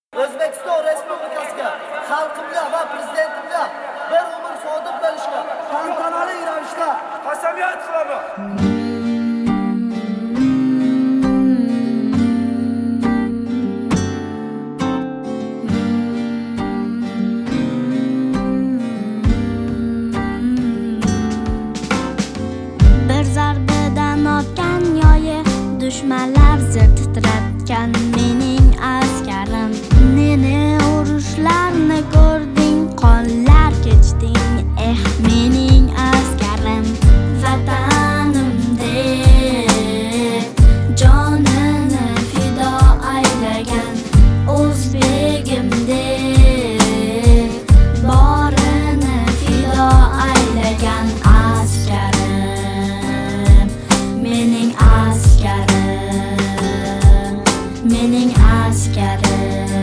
O'zbekiston Respublikasiga, xalqimga va prezidentimga bir umr sodiq bo'lishga tantanali ravishda qasamyod qilaman. Bir zarbadan otgan yoyi dushmanlar zir titratgan mening askarim. Meni urushlarni ko'rding, qonlar kechding, mening askarim. Vatanim deb jonini fido aylagan, o'zbegim deb borini fido aylagan askarim. Mening askarim, mening askarim.